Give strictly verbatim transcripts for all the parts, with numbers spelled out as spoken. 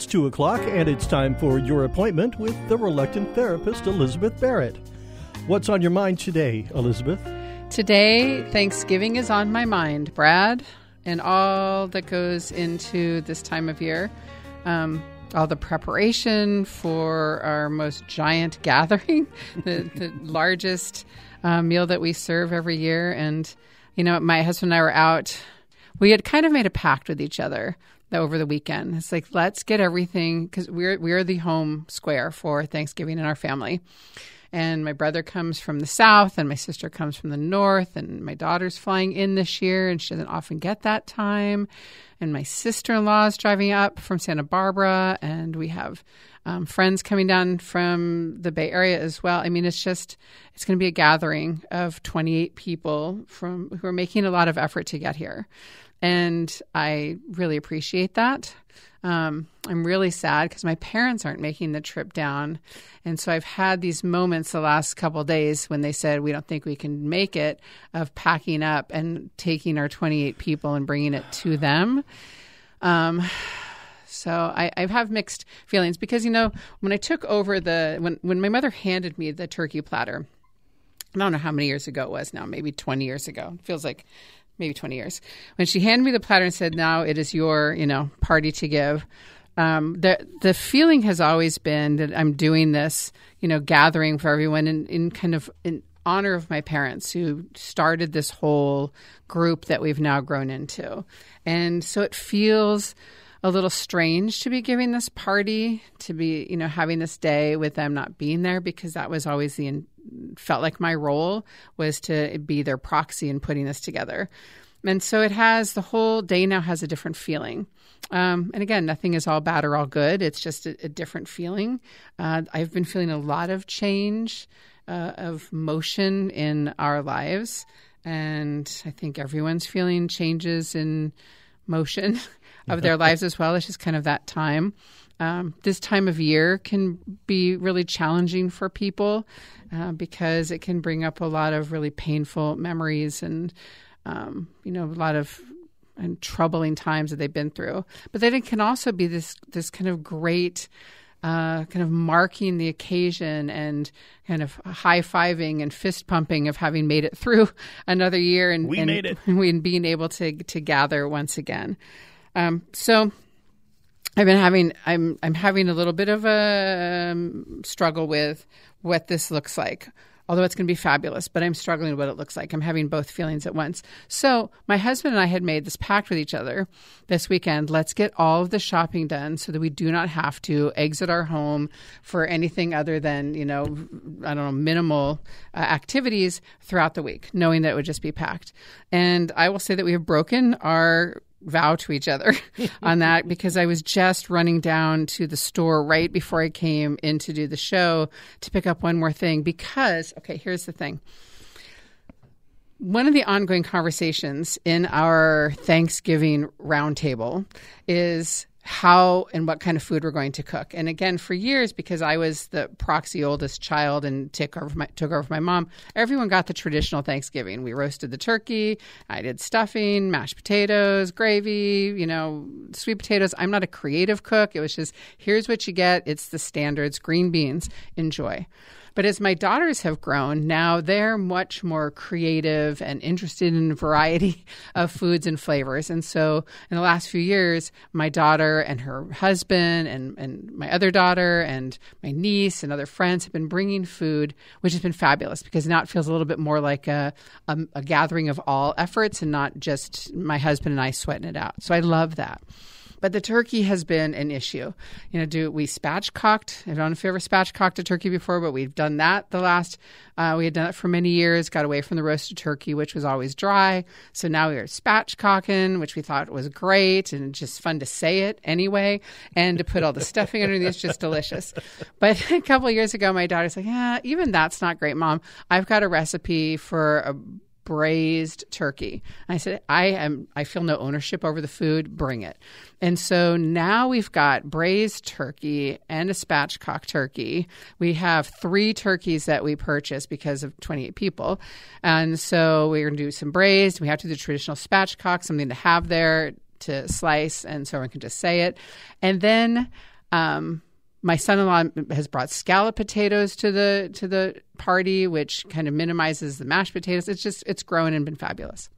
two o'clock, and it's time for your appointment with the reluctant therapist, Elizabeth Barrett. What's on your mind today, Elizabeth? Today, Thanksgiving is on my mind, Brad, and all that goes into this time of year. Um, all the preparation for our most giant gathering, the, the largest uh, meal that we serve every year. And, you know, my husband and I were out. We had kind of made a pact with each other over the weekend. It's like, let's get everything, because we're, we're the home square for Thanksgiving in our family. And my brother comes from the south, and my sister comes from the north, and my daughter's flying in this year, and she doesn't often get that time. And my sister-in-law is driving up from Santa Barbara, and we have um, friends coming down from the Bay Area as well. I mean, it's just, it's going to be a gathering of twenty-eight people from who are making a lot of effort to get here. And I really appreciate that. Um, I'm really sad because my parents aren't making the trip down. And so I've had these moments the last couple of days when they said, we don't think we can make it, of packing up and taking our twenty-eight people and bringing it to them. Um, so I, I have mixed feelings because, you know, when I took over the, when, when my mother handed me the turkey platter, I don't know how many years ago it was now, maybe twenty years ago. It feels like maybe twenty years, when she handed me the platter and said, now it is your, you know, party to give. Um, the the feeling has always been that I'm doing this, you know, gathering for everyone in, in kind of in honor of my parents who started this whole group that we've now grown into. And so it feels a little strange to be giving this party, to be, you know, having this day with them not being there, because that was always the, felt like my role was to be their proxy in putting this together. And so it has, the whole day now has a different feeling. Um, and again, nothing is all bad or all good. It's just a, a different feeling. Uh, I've been feeling a lot of change, uh, of motion in our lives. And I think everyone's feeling changes in motion of their lives as well. It's just kind of that time. Um, this time of year can be really challenging for people uh, because it can bring up a lot of really painful memories and, um, you know, a lot of and troubling times that they've been through. But then it can also be this this kind of great uh, kind of marking the occasion and kind of high-fiving and fist-pumping of having made it through another year and, we and, made it. and being able to to gather once again. Um, so I've been having, I'm, I'm having a little bit of a um, struggle with what this looks like, although it's going to be fabulous, but I'm struggling with what it looks like. I'm having both feelings at once. So my husband and I had made this pact with each other this weekend. Let's get all of the shopping done so that we do not have to exit our home for anything other than, you know, I don't know, minimal uh, activities throughout the week, knowing that it would just be packed. And I will say that we have broken our vow to each other on that, because I was just running down to the store right before I came in to do the show to pick up one more thing because, okay, here's the thing. One of the ongoing conversations in our Thanksgiving roundtable is how and what kind of food we're going to cook. And again, for years, because I was the proxy oldest child and took over my, took over my mom, everyone got the traditional Thanksgiving. We roasted the turkey. I did stuffing, mashed potatoes, gravy, you know, sweet potatoes. I'm not a creative cook. It was just, here's what you get. It's the standards, green beans, enjoy. But as my daughters have grown, now they're much more creative and interested in a variety of foods and flavors. And so in the last few years, my daughter and her husband and, and my other daughter and my niece and other friends have been bringing food, which has been fabulous because now it feels a little bit more like a, a, a gathering of all efforts and not just my husband and I sweating it out. So I love that. But the turkey has been an issue. You know, do we spatchcocked? I don't know if you ever spatchcocked a turkey before, but we've done that the last, uh, we had done it for many years, got away from the roasted turkey, which was always dry. So now we are spatchcocking, which we thought was great and just fun to say it anyway. And to put all the stuffing underneath is just delicious. But a couple of years ago, my daughter's like, yeah, even that's not great, Mom. I've got a recipe for a braised turkey. I said, I am, I feel no ownership over the food. Bring it. And so now we've got braised turkey and a spatchcock turkey. We have three turkeys that we purchased because of twenty-eight people. And so we're going to do some braised. We have to do the traditional spatchcock, something to have there to slice. And so everyone can just say it. And then Um, my son-in-law has brought scallop potatoes to the to the party, which kind of minimizes the mashed potatoes. It's just it's grown and been fabulous.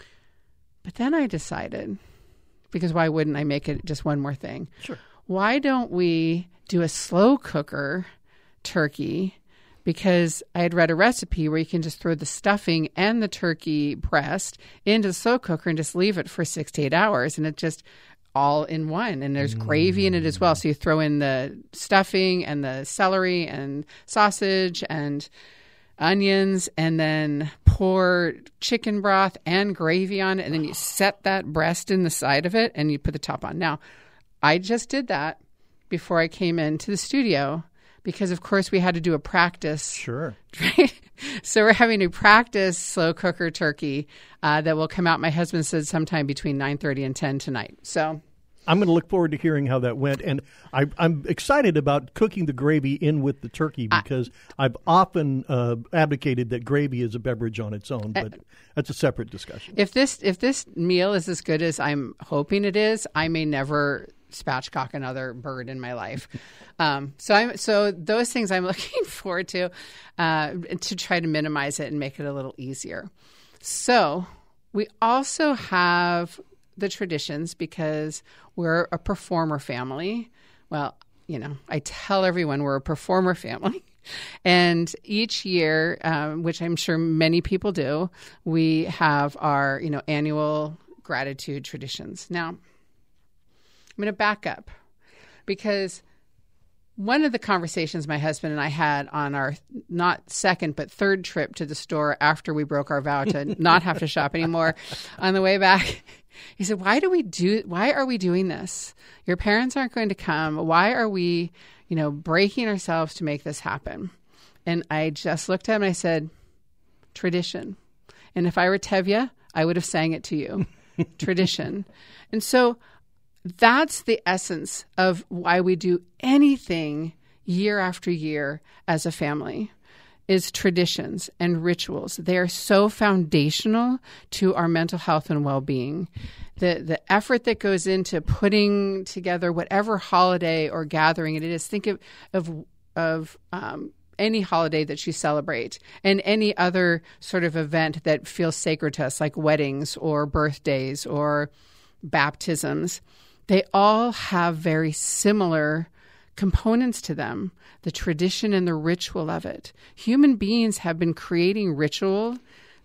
But then I decided, because why wouldn't I make it just one more thing? Sure. Why don't we do a slow cooker turkey? Because I had read a recipe where you can just throw the stuffing and the turkey breast into the slow cooker and just leave it for six to eight hours. And it just all in one. And there's mm. gravy in it as well. So you throw in the stuffing and the celery and sausage and onions, and then pour chicken broth and gravy on it. And then you set that breast in the side of it and you put the top on. Now, I just did that before I came into the studio because, of course, we had to do a practice. Sure. Right? So we're having to practice slow cooker turkey uh, that will come out, my husband said, sometime between nine thirty and ten tonight. So I'm going to look forward to hearing how that went. And I, I'm excited about cooking the gravy in with the turkey because I, I've often uh, advocated that gravy is a beverage on its own, but uh, that's a separate discussion. If this if this meal is as good as I'm hoping it is, I may never spatchcock another bird in my life. Um, so I'm so those things I'm looking forward to uh, to try to minimize it and make it a little easier. So we also have the traditions because we're a performer family. Well, you know, I tell everyone we're a performer family. And each year, um, which I'm sure many people do, we have our, you know, annual gratitude traditions. Now, I'm going to back up because one of the conversations my husband and I had on our not second but third trip to the store after we broke our vow to not have to shop anymore, on the way back, he said, why do we do, why are we doing this? Your parents aren't going to come. Why are we, you know, breaking ourselves to make this happen? And I just looked at him and I said, tradition. And if I were Tevye, I would have sang it to you. Tradition. And so that's the essence of why we do anything year after year as a family, is traditions and rituals. They are so foundational to our mental health and well-being. The the effort that goes into putting together whatever holiday or gathering it is, think of of, of um, any holiday that you celebrate and any other sort of event that feels sacred to us, like weddings or birthdays or baptisms. They all have very similar components to them, the tradition and the ritual of it. Human beings have been creating ritual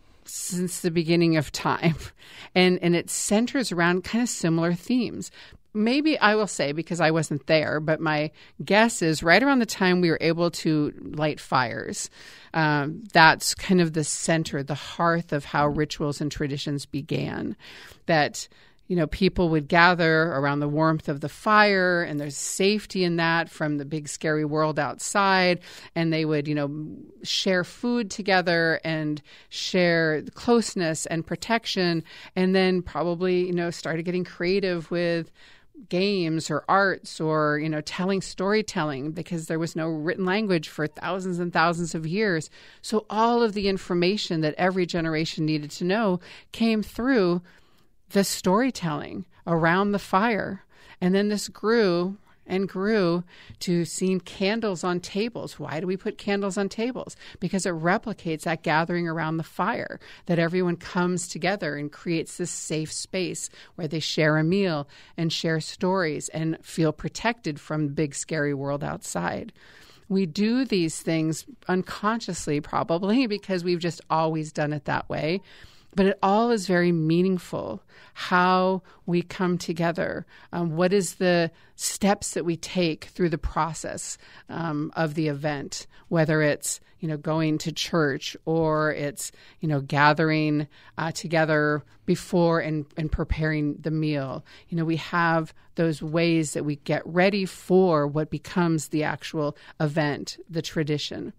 since the beginning of time, and, and it centers around kind of similar themes. Maybe I will say, because I wasn't there, but my guess is right around the time we were able to light fires, um, that's kind of the center, the hearth of how rituals and traditions began, that you know, people would gather around the warmth of the fire, and there's safety in that from the big scary world outside. And they would, you know, share food together and share closeness and protection. And then probably, you know, started getting creative with games or arts or, you know, telling storytelling, because there was no written language for thousands and thousands of years. So all of the information that every generation needed to know came through the storytelling around the fire. And then this grew and grew to seeing candles on tables. Why do we put candles on tables? Because it replicates that gathering around the fire, that everyone comes together and creates this safe space where they share a meal and share stories and feel protected from the big scary world outside. We do these things unconsciously, probably, because we've just always done it that way. But it all is very meaningful, how we come together, um, what is the steps that we take through the process um, of the event, whether it's, you know, going to church or it's, you know, gathering uh, together before and, and preparing the meal. You know, we have those ways that we get ready for what becomes the actual event, the tradition.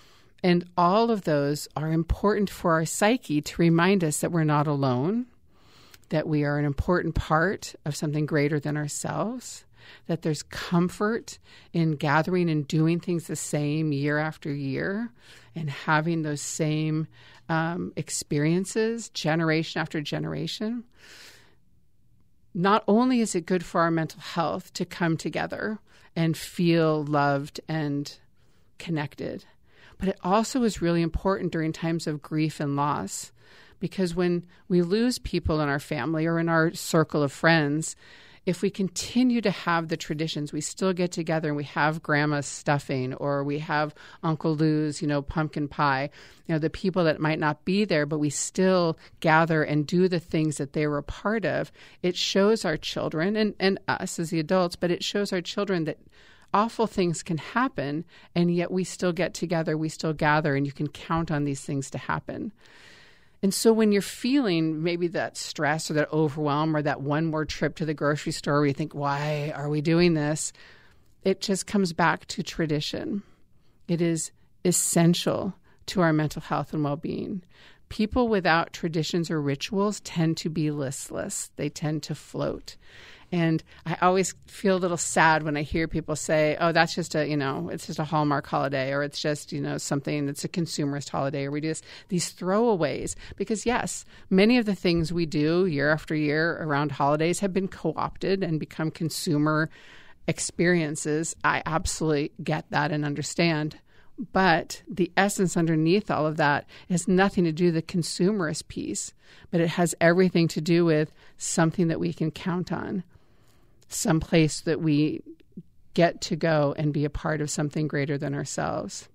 And all of those are important for our psyche to remind us that we're not alone, that we are an important part of something greater than ourselves, that there's comfort in gathering and doing things the same year after year and having those same um, experiences generation after generation. Not only is it good for our mental health to come together and feel loved and connected. But it also is really important during times of grief and loss, because when we lose people in our family or in our circle of friends, if we continue to have the traditions, we still get together and we have grandma's stuffing, or we have Uncle Lou's, you know, pumpkin pie, you know, the people that might not be there, but we still gather and do the things that they were a part of. It shows our children and, and us as the adults, but it shows our children that awful things can happen, and yet we still get together, we still gather, and you can count on these things to happen. And so when you're feeling maybe that stress or that overwhelm or that one more trip to the grocery store where you think, why are we doing this? It just comes back to tradition. It is essential to our mental health and well-being. People without traditions or rituals tend to be listless. They tend to float. And I always feel a little sad when I hear people say, oh, that's just a, you know, it's just a Hallmark holiday, or it's just, you know, something that's a consumerist holiday, or we do this, these throwaways. Because yes, many of the things we do year after year around holidays have been co-opted and become consumer experiences. I absolutely get that and understand. But the essence underneath all of that has nothing to do with the consumerist piece, but it has everything to do with something that we can count on, some place that we get to go and be a part of something greater than ourselves.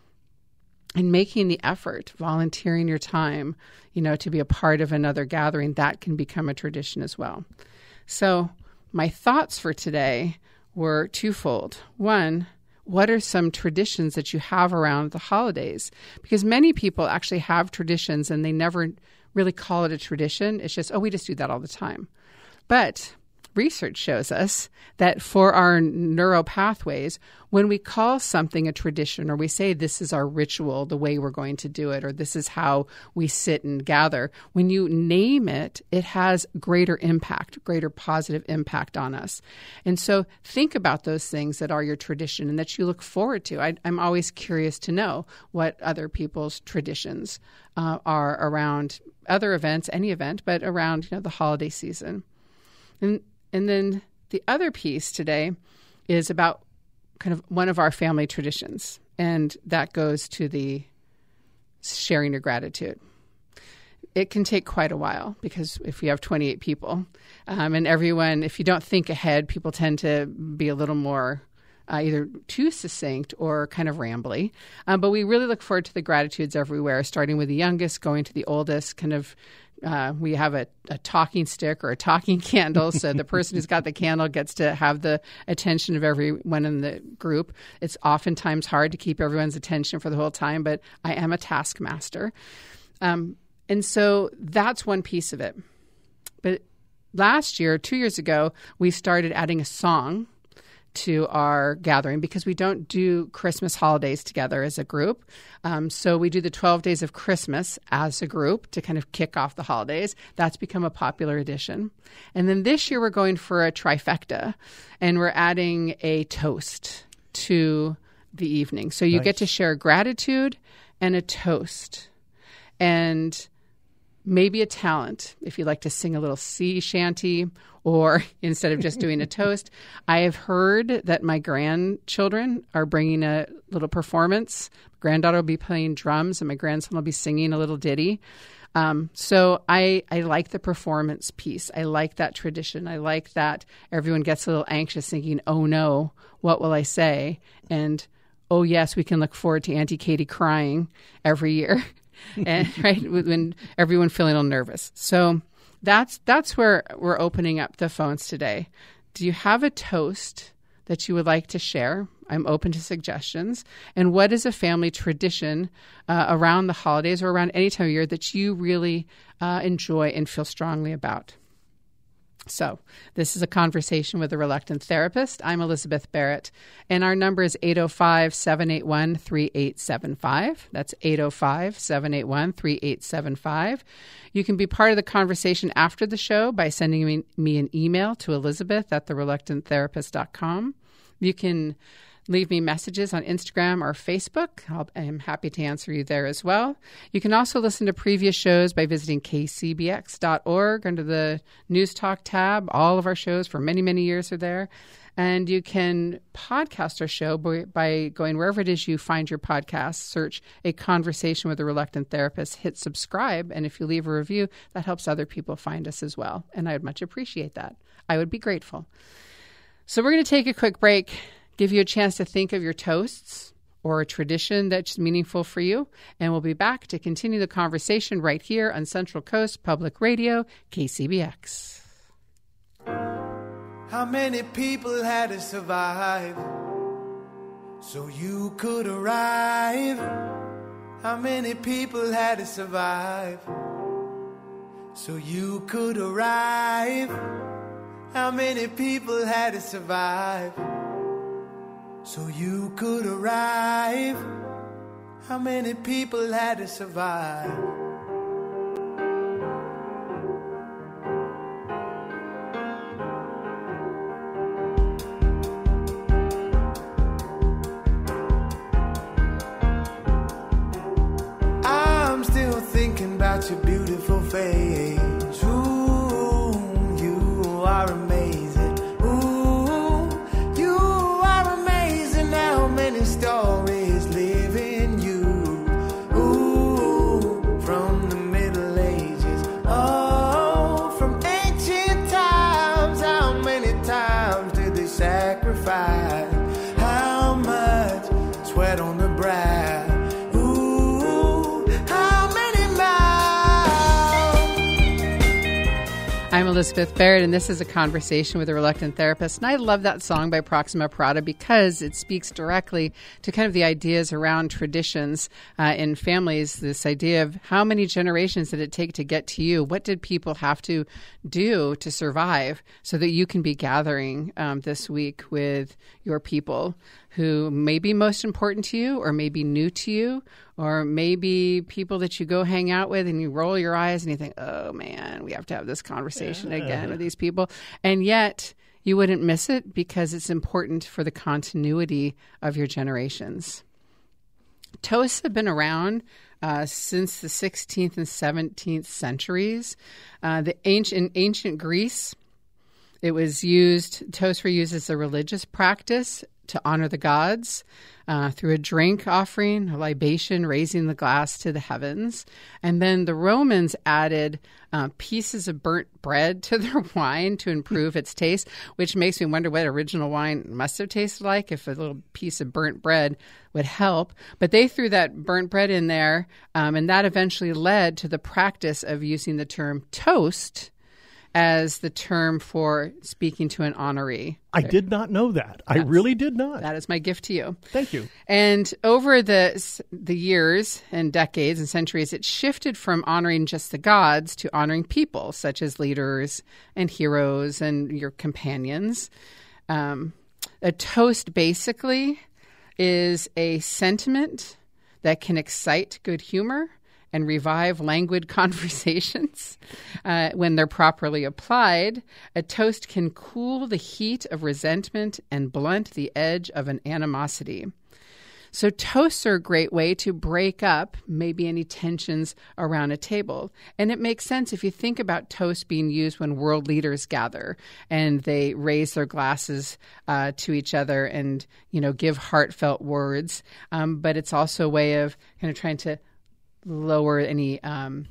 And making the effort, volunteering your time, you know, to be a part of another gathering, that can become a tradition as well. So my thoughts for today were twofold. One, what are some traditions that you have around the holidays? Because many people actually have traditions and they never really call it a tradition. It's just, oh, we just do that all the time. But research shows us that for our neuro pathways, when we call something a tradition, or we say this is our ritual, the way we're going to do it, or this is how we sit and gather, when you name it, it has greater impact, greater positive impact on us. And so think about those things that are your tradition and that you look forward to. I, I'm always curious to know what other people's traditions uh, are around other events, any event, but around, you know, the holiday season. And And then the other piece today is about kind of one of our family traditions, and that goes to the sharing your gratitude. It can take quite a while because if we have twenty-eight people um, and everyone, if you don't think ahead, people tend to be a little more uh, either too succinct or kind of rambly. Um, but we really look forward to the gratitudes everywhere, starting with the youngest, going to the oldest, kind of Uh, we have a, a talking stick or a talking candle. So the person who's got the candle gets to have the attention of everyone in the group. It's oftentimes hard to keep everyone's attention for the whole time, but I am a taskmaster. Um, and so that's one piece of it. But last year, two years ago, we started adding a song to our gathering because we don't do Christmas holidays together as a group. Um, so we do the twelve days of Christmas as a group to kind of kick off the holidays. That's become a popular addition. And then this year we're going for a trifecta, and we're adding a toast to the evening. So you nice. Get to share gratitude and a toast. And maybe a talent, if you like to sing a little sea shanty, or instead of just doing a toast. I have heard that my grandchildren are bringing a little performance. My granddaughter will be playing drums, and my grandson will be singing a little ditty. Um, so I, I like the performance piece. I like that tradition. I like that everyone gets a little anxious thinking, oh no, what will I say? And oh yes, we can look forward to Auntie Katie crying every year. And right when everyone feeling a little nervous. So that's that's where we're opening up the phones today. Do you have a toast that you would like to share? I'm open to suggestions. And what is a family tradition uh, around the holidays or around any time of year that you really uh, enjoy and feel strongly about? So this is a conversation with a reluctant therapist. I'm Elizabeth Barrett, and our number is eight oh five, seven eight one, three eight seven five. That's eight oh five, seven eight one, three eight seven five. You can be part of the conversation after the show by sending me, me an email to elizabeth at the reluctant therapist dot com. You can leave me messages on Instagram or Facebook. I'll, I'm happy to answer you there as well. You can also listen to previous shows by visiting k c b x dot org under the News Talk tab. All of our shows for many, many years are there. And you can podcast our show by, by going wherever it is you find your podcast, search A Conversation with a Reluctant Therapist, hit subscribe, and if you leave a review, that helps other people find us as well. And I would much appreciate that. I would be grateful. So we're going to take a quick break, give you a chance to think of your toasts or a tradition that's meaningful for you, and we'll be back to continue the conversation right here on Central Coast Public Radio, K C B X. How many people had to survive so you could arrive? How many people had to survive so you could arrive? How many people had to survive so you could arrive? How many people had to survive? Your beautiful face, ooh, you are amazing, ooh, you are amazing. How many stories live in you, ooh, from the Middle Ages, oh, from ancient times. How many times did they sacrifice? How much sweat on the brow? I'm Elizabeth Barrett, and this is A Conversation with a Reluctant Therapist. And I love that song by Proxima Parada because it speaks directly to kind of the ideas around traditions uh, in families, this idea of how many generations did it take to get to you? What did people have to do to survive so that you can be gathering um, this week with your people who may be most important to you or may be new to you, or maybe people that you go hang out with and you roll your eyes and you think, oh, man, we have to have this conversation yeah. again with these people. And yet you wouldn't miss it because it's important for the continuity of your generations. Toasts have been around uh, since the sixteenth and seventeenth centuries. Uh, the ancient, in ancient Greece, it was used, toasts were used as a religious practice to honor the gods uh, through a drink offering, a libation, raising the glass to the heavens. And then the Romans added uh, pieces of burnt bread to their wine to improve its taste, which makes me wonder what original wine must have tasted like if a little piece of burnt bread would help. But they threw that burnt bread in there, um, and that eventually led to the practice of using the term toast as the term for speaking to an honoree. I did not know that. That's, I really did not. That is my gift to you. Thank you. And over the the years and decades and centuries, it shifted from honoring just the gods to honoring people, such as leaders and heroes and your companions. Um, a toast basically is a sentiment that can excite good humor and revive languid conversations. Uh, when they're properly applied, a toast can cool the heat of resentment and blunt the edge of an animosity. So toasts are a great way to break up maybe any tensions around a table. And it makes sense if you think about toasts being used when world leaders gather and they raise their glasses uh, to each other and, you know, give heartfelt words. Um, but it's also a way of kind of trying to lower any um,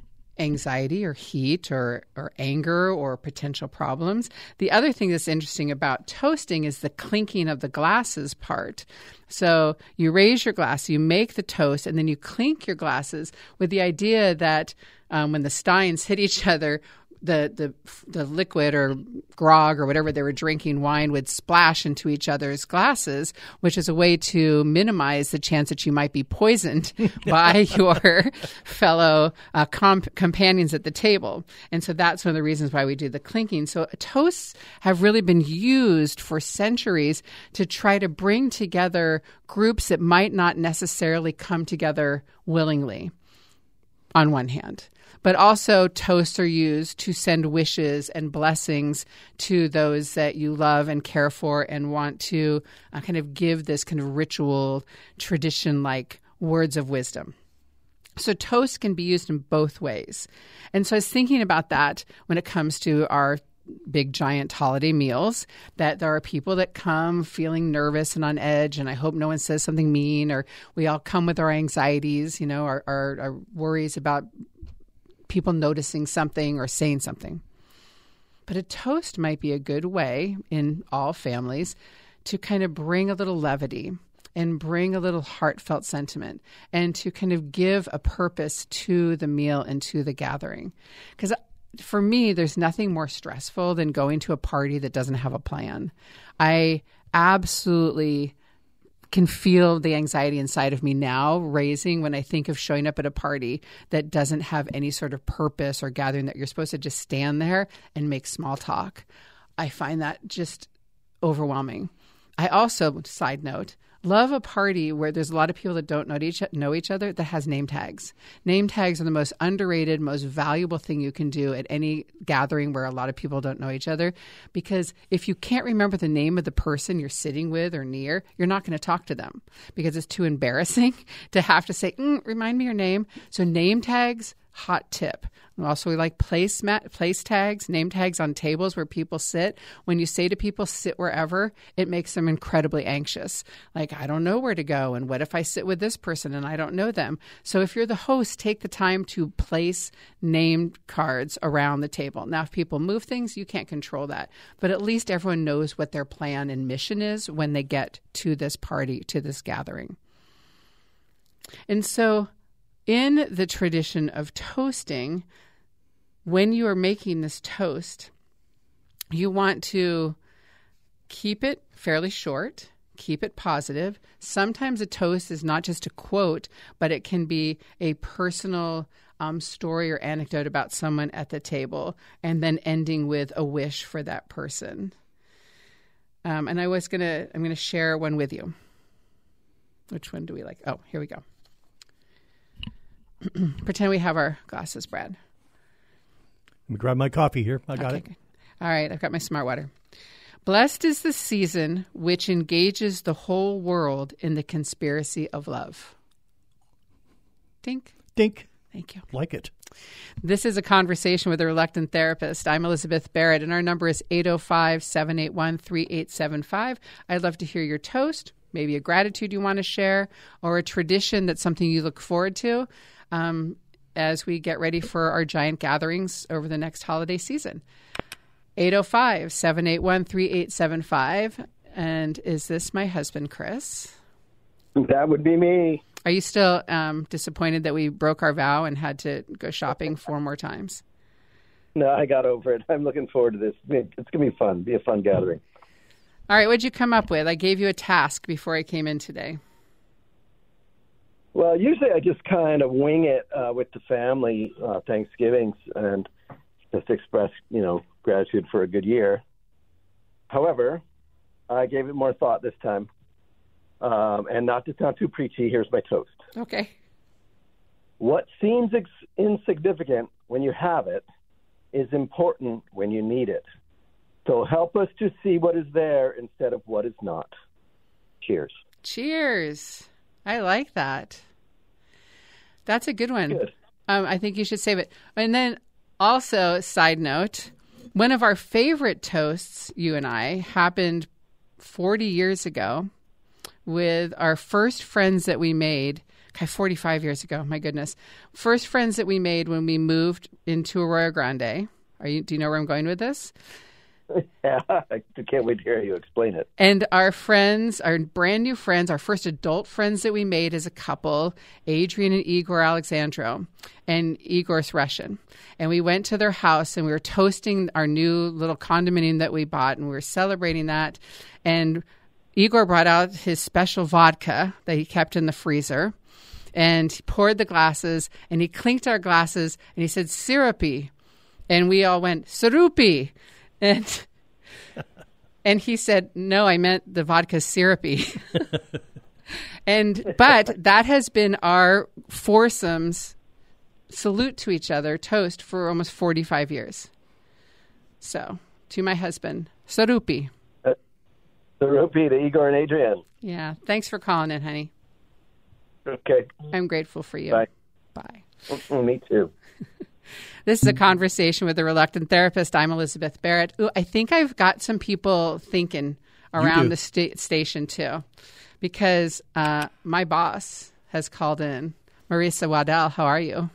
anxiety or heat or, or anger or potential problems. The other thing that's interesting about toasting is the clinking of the glasses part. So you raise your glass, you make the toast, and then you clink your glasses with the idea that um, when the steins hit each other, the, the the liquid or grog or whatever they were drinking, wine, would splash into each other's glasses, which is a way to minimize the chance that you might be poisoned by your fellow uh, comp- companions at the table. And so that's one of the reasons why we do the clinking. So toasts have really been used for centuries to try to bring together groups that might not necessarily come together willingly. on one hand. But also toasts are used to send wishes and blessings to those that you love and care for and want to uh, kind of give this kind of ritual, tradition-like words of wisdom. So toast can be used in both ways. And so I was thinking about that when it comes to our big, giant holiday meals, that there are people that come feeling nervous and on edge, and I hope no one says something mean, or we all come with our anxieties, you know, our, our, our worries about people noticing something or saying something. But a toast might be a good way in all families to kind of bring a little levity and bring a little heartfelt sentiment and to kind of give a purpose to the meal and to the gathering. Because for me, there's nothing more stressful than going to a party that doesn't have a plan. I absolutely can feel the anxiety inside of me now raising when I think of showing up at a party that doesn't have any sort of purpose or gathering, that you're supposed to just stand there and make small talk. I find that just overwhelming. I also, side note, love a party where there's a lot of people that don't know each, know each other that has name tags. Name tags are the most underrated, most valuable thing you can do at any gathering where a lot of people don't know each other. Because if you can't remember the name of the person you're sitting with or near, you're not going to talk to them because it's too embarrassing to have to say, mm, remind me your name. So name tags, hot tip. Also, we like place mat, place tags, name tags on tables where people sit. When you say to people, sit wherever, it makes them incredibly anxious. Like, I don't know where to go. And what if I sit with this person and I don't know them? So if you're the host, take the time to place named cards around the table. Now, if people move things, you can't control that. But at least everyone knows what their plan and mission is when they get to this party, to this gathering. And so in the tradition of toasting, when you are making this toast, you want to keep it fairly short, keep it positive. Sometimes a toast is not just a quote, but it can be a personal um, story or anecdote about someone at the table, and then ending with a wish for that person. Um, and I was gonna, I'm gonna share one with you. Which one do we like? Oh, here we go. Pretend we have our glasses, Brad. Let me grab my coffee here. I got okay, it. Good. All right, I've got my smart water. Blessed is the season which engages the whole world in the conspiracy of love. Dink. Dink. Thank you. Like it. This is a conversation with a reluctant therapist. I'm Elizabeth Barrett, and our number is eight oh five, seven eight one, three eight seven five. I'd love to hear your toast, maybe a gratitude you want to share, or a tradition that's something you look forward to. Um, as we get ready for our giant gatherings over the next holiday season. eight oh five, seven eight one, three eight seven five. And is this my husband, Chris? That would be me. Are you still um, disappointed that we broke our vow and had to go shopping four more times? No, I got over it. I'm looking forward to this. It's going to be fun. Be a fun gathering. All right, what'd you come up with? I gave you a task before I came in today. Well, usually I just kind of wing it uh, with the family, uh, Thanksgivings, and just express, you know, gratitude for a good year. However, I gave it more thought this time. Um, and not to sound too preachy, here's my toast. Okay. What seems ex- insignificant when you have it is important when you need it. So help us to see what is there instead of what is not. Cheers. Cheers. I like that. That's a good one. Good. Um, I think you should save it. And then also, side note, one of our favorite toasts, you and I, happened forty years ago with our first friends that we made. Okay, forty-five years ago, my goodness. First friends that we made when we moved into Arroyo Grande. Are you? Do you know where I'm going with this? Yeah, I can't wait to hear you explain it. And our friends, our brand new friends, our first adult friends that we made as a couple, Adrian and Igor Alexandro, and Igor's Russian. And we went to their house and we were toasting our new little condominium that we bought, and we were celebrating that. And Igor brought out his special vodka that he kept in the freezer, and he poured the glasses, and he clinked our glasses, and he said, syrupy. And we all went, syrupy. And and he said, no, I meant the vodka syrupy. and but that has been our foursomes salute to each other, toast, for almost forty-five years. So, to my husband, Sarupi. Uh, Sarupi to Igor and Adrienne. Yeah. Thanks for calling in, honey. Okay. I'm grateful for you. Bye. Bye. Mm, me too. This is a conversation with a reluctant therapist. I'm Elizabeth Barrett. Ooh, I think I've got some people thinking around the sta- station, too, because uh, my boss has called in. Marisa Waddell, how are you?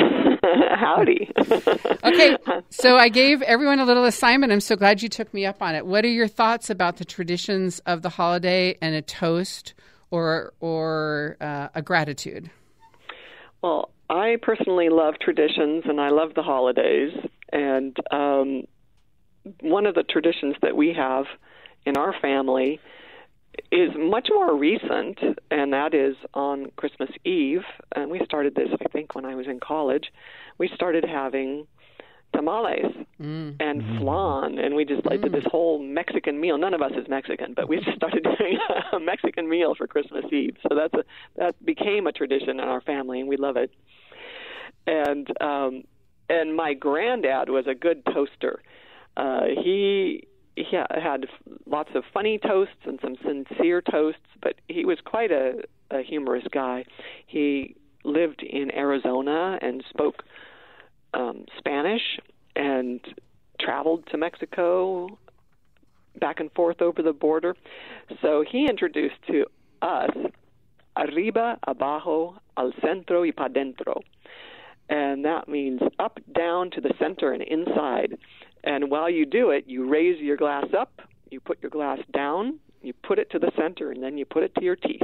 Howdy. Okay, so I gave everyone a little assignment. I'm so glad you took me up on it. What are your thoughts about the traditions of the holiday and a toast or or uh, a gratitude? Well, I personally love traditions and I love the holidays. And um, one of the traditions that we have in our family is much more recent, and that is on Christmas Eve. And we started this, I think, when I was in college. We started having tamales mm. and mm. flan, and we just like mm. did this whole Mexican meal. None of us is Mexican, but we just started doing a Mexican meal for Christmas Eve. So that's a, that became a tradition in our family, and we love it. And um, and my granddad was a good toaster. Uh, he he had lots of funny toasts and some sincere toasts, but he was quite a, a humorous guy. He lived in Arizona and spoke um, Spanish and traveled to Mexico back and forth over the border. So he introduced to us arriba, abajo, al centro y pa dentro. And that means up, down, to the center, and inside. And while you do it, you raise your glass up, you put your glass down, you put it to the center, and then you put it to your teeth.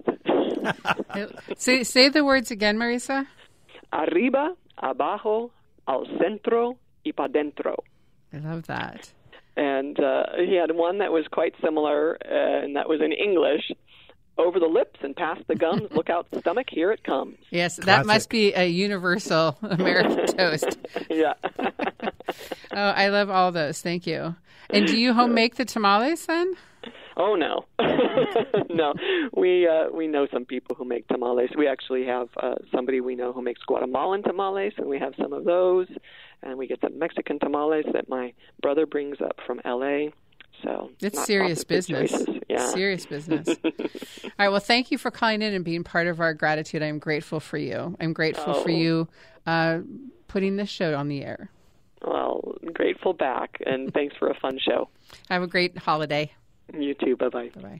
say, say the words again, Marisa. Arriba, abajo, al centro y pa dentro. I love that. And uh, he had one that was quite similar, uh, and that was in English. Over the lips and past the gums, look out the stomach, here it comes. Yes, Classic. That must be a universal American toast. Yeah. Oh, I love all those. Thank you. And do you home make the tamales then? Oh, no. No. We uh, we know some people who make tamales. We actually have uh, somebody we know who makes Guatemalan tamales, and we have some of those. And we get some Mexican tamales that my brother brings up from L A So it's serious business. Yeah. Serious business. All right. Well, thank you for calling in and being part of our gratitude. I'm grateful for you. I'm grateful oh. for you uh, putting this show on the air. Well, grateful back, and thanks for a fun show. Have a great holiday. You too. Bye-bye. Bye-bye.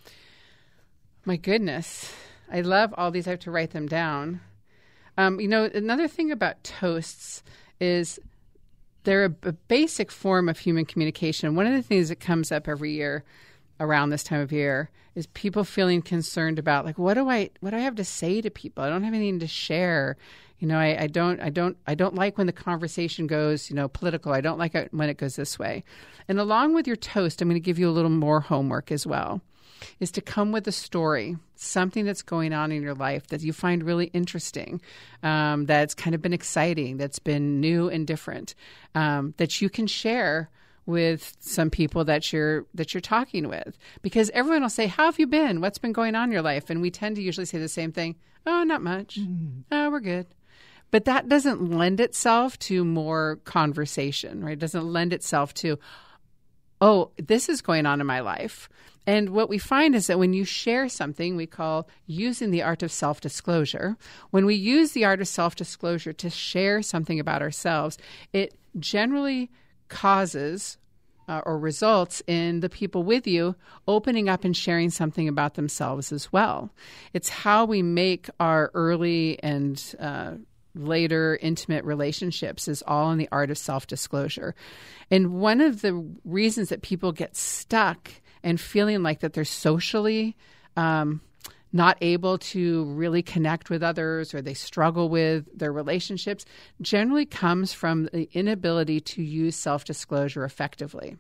My goodness. I love all these. I have to write them down. Um, you know, another thing about toasts is they're a, a basic form of human communication. One of the things that comes up every year around this time of year is people feeling concerned about, like, what do I what do I have to say to people? I don't have anything to share. You know, I, I don't I don't I don't like when the conversation goes, you know, political. I don't like it when it goes this way. And along with your toast, I'm going to give you a little more homework as well, is to come with a story, something that's going on in your life that you find really interesting, um, that's kind of been exciting, that's been new and different, um, that you can share with some people that you're that you're talking with. Because everyone will say, how have you been? What's been going on in your life? And we tend to usually say the same thing. Oh, not much. Mm. Oh, we're good. But that doesn't lend itself to more conversation, right? It doesn't lend itself to, oh, this is going on in my life. And what we find is that when you share something we call using the art of self-disclosure, when we use the art of self-disclosure to share something about ourselves, it generally causes uh, or results in the people with you opening up and sharing something about themselves as well. It's how we make our early and uh, later intimate relationships is all in the art of self-disclosure. And one of the reasons that people get stuck and feeling like that they're socially um, not able to really connect with others, or they struggle with their relationships, generally comes from the inability to use self-disclosure effectively.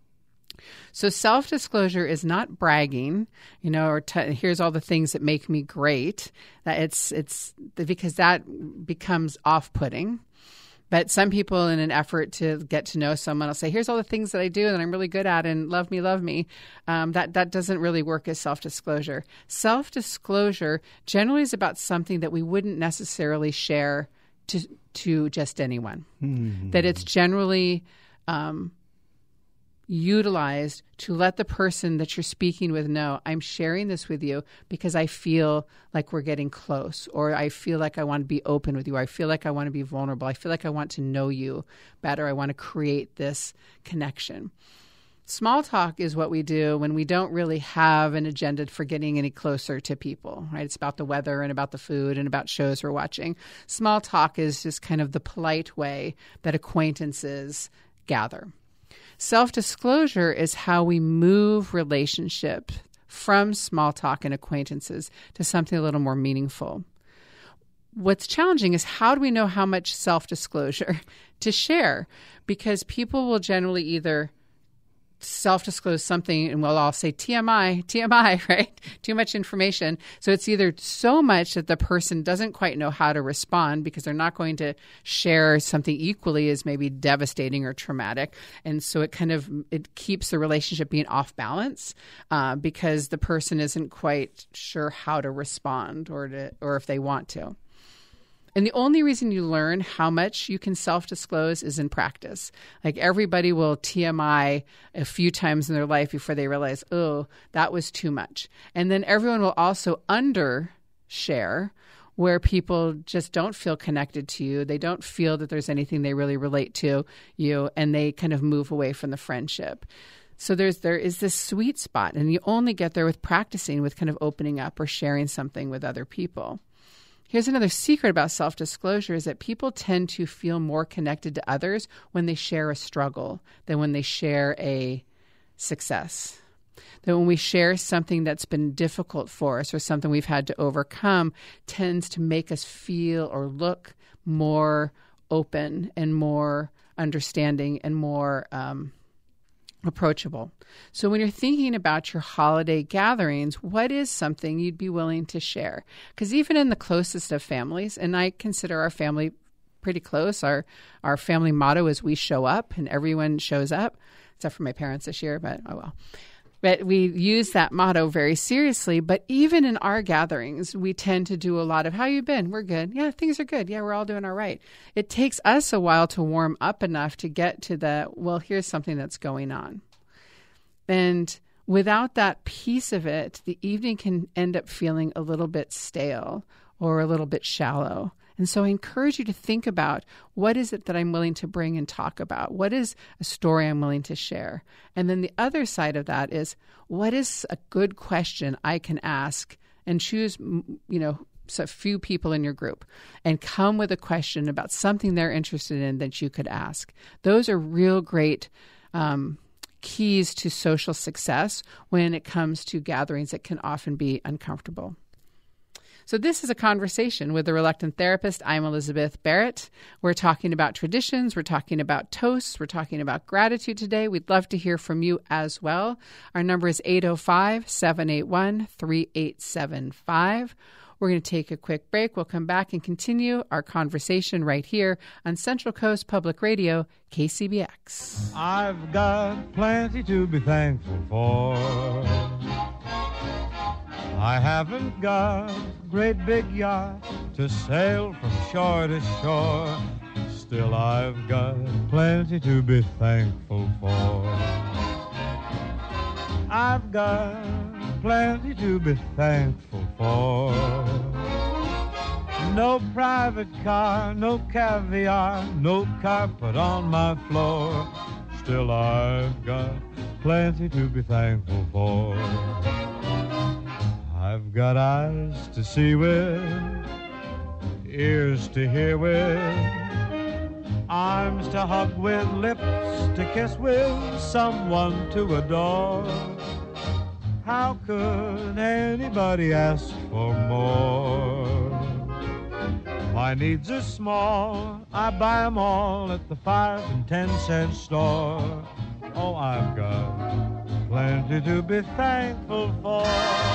So self-disclosure is not bragging, you know, or t- here's all the things that make me great. That it's it's because that becomes off-putting. But some people, in an effort to get to know someone, will say, here's all the things that I do that I'm really good at, and love me, love me. Um, that, that doesn't really work as self-disclosure. Self-disclosure generally is about something that we wouldn't necessarily share to to just anyone. Mm-hmm. That it's generally um, utilized to let the person that you're speaking with know, I'm sharing this with you because I feel like we're getting close, or I feel like I want to be open with you, or I feel like I want to be vulnerable. I feel like I want to know you better. I want to create this connection. Small talk is what we do when we don't really have an agenda for getting any closer to people, right? It's about the weather and about the food and about shows we're watching. Small talk is just kind of the polite way that acquaintances gather. Self-disclosure is how we move relationships from small talk and acquaintances to something a little more meaningful. What's challenging is how do we know how much self-disclosure to share? Because people will generally either self-disclose something and we'll all say T M I, T M I, right? Too much information. So it's either so much that the person doesn't quite know how to respond because they're not going to share something equally as maybe devastating or traumatic. And so it kind of, it keeps the relationship being off balance uh, because the person isn't quite sure how to respond or to, or if they want to. And the only reason you learn how much you can self-disclose is in practice. Like everybody will T M I a few times in their life before they realize, oh, that was too much. And then everyone will also undershare where people just don't feel connected to you. They don't feel that there's anything they really relate to you, and they kind of move away from the friendship. So there's there is this sweet spot, and you only get there with practicing, with kind of opening up or sharing something with other people. Here's another secret about self-disclosure is that people tend to feel more connected to others when they share a struggle than when they share a success. That when we share something that's been difficult for us or something we've had to overcome tends to make us feel or look more open and more understanding and more um, approachable. So when you're thinking about your holiday gatherings, what is something you'd be willing to share? Because even in the closest of families, and I consider our family pretty close, our our family motto is we show up, and everyone shows up, except for my parents this year, but oh well. But we use that motto very seriously. But even in our gatherings, we tend to do a lot of, how you been? We're good. Yeah, things are good. Yeah, we're all doing all right. It takes us a while to warm up enough to get to the, well, here's something that's going on. And without that piece of it, the evening can end up feeling a little bit stale or a little bit shallow. And so I encourage you to think about, what is it that I'm willing to bring and talk about? What is a story I'm willing to share? And then the other side of that is, what is a good question I can ask, and choose, you know, a few people in your group and come with a question about something they're interested in that you could ask. Those are real great um, keys to social success when it comes to gatherings that can often be uncomfortable. So this is a conversation with the Reluctant Therapist. I'm Elizabeth Barrett. We're talking about traditions. We're talking about toasts. We're talking about gratitude today. We'd love to hear from you as well. Our number is eight oh five, seven eight one, three eight seven five. We're going to take a quick break. We'll come back and continue our conversation right here on Central Coast Public Radio, K C B X. I've got plenty to be thankful for. I haven't got a great big yacht to sail from shore to shore. Still, I've got plenty to be thankful for. I've got plenty to be thankful for. No private car, no caviar, no carpet on my floor. Still, I've got plenty to be thankful for. I've got eyes to see with, ears to hear with, arms to hug with, lips to kiss with, someone to adore. How could anybody ask for more? My needs are small, I buy them all at the five and ten cent store. Oh, I've got plenty to be thankful for.